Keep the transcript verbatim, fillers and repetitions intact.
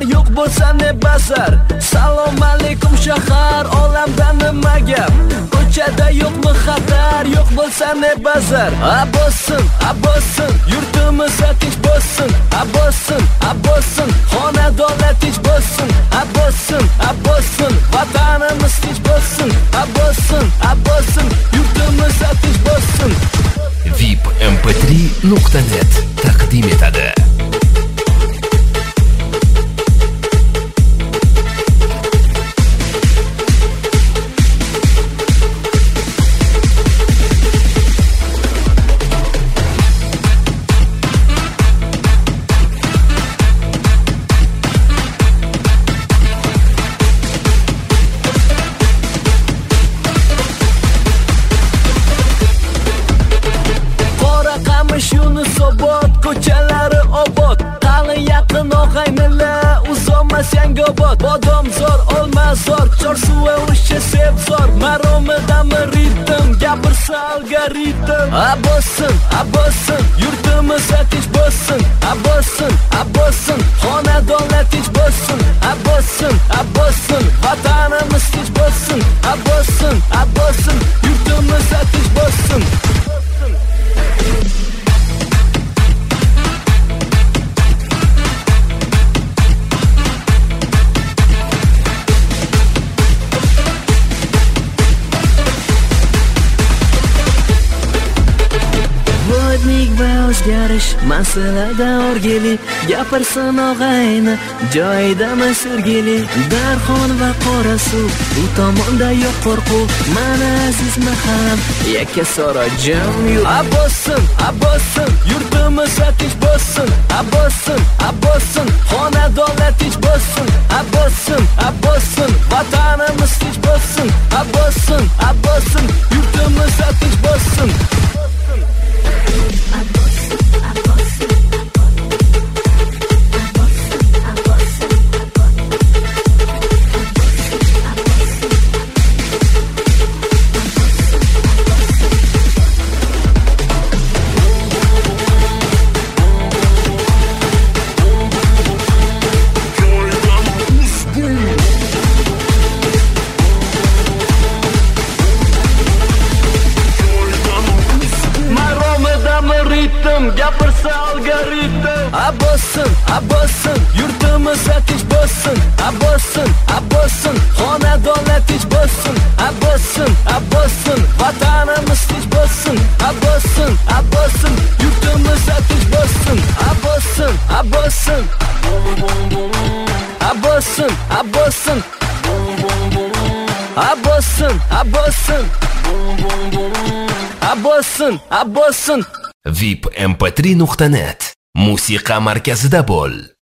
yo'q bo'lsa ne bazar. Salom alaykum shahar, olamda nima gap? Ko'chada yo'qmi xatar, yo'q bo'lsa ne bazar. Abossin, abossin, yurtimiz tinch bo'lsin. Abossin, abossin, xonadonlar tinch bo'lsin. Abossin, abossin, vatanimiz tinch bo'lsin. Abossin, abossin, yurtimiz tinch bo'lsin. V I P M P три nuqta net taqdim etadi. Yunusobod ko'chalari obod, qalin yaqin og'aynilar, uzoqmas Yangiobod. Bodomzor, Olmazor, Chorsuva, O'shcha, Sebzor, Maromidami ritm, gapirsa algoritm. Abossin, abossin, yurtimiz tinch bo'lsin. Abossin, abossin, xonadonlar tinch bo'lsin. Abossin, abossin, vatanimiz tinch bo'lsin. Abossin, abossin, yurtimiz tinch bo'lsin. Vodnik va o'zgarish masalada o'rgili, gapirsin og'ayni joyidami Sergeli. Darxon va Qorasuv, u tomonda yo'q qo'rquv, mana aziz maham yakka Sorojim yurt. Abossin, abossin, yurtimiz tinch bo'lsin. Abossin, abossin, xonadonlar tinch bo'lsin. Abossin, abossin, vatanimiz tinch bo'lsin. Abossin, abossin, yurtimiz tinch bo'lsin. Gapirsa algoritm. Abossin, abossin, yurtimiz tinch bo'lsin. Abossin, abossin, xonadonlar tinch bo'lsin. Abossin, abossin, vatanimiz tinch bo'lsin. Abossin, abossin, yurtimiz tinch bo'lsin. Abossin, abossin, abossin, abossin, abossin, abossin, abossin, abossin. V I P M P три nuqta net musiqa markazida bo'l.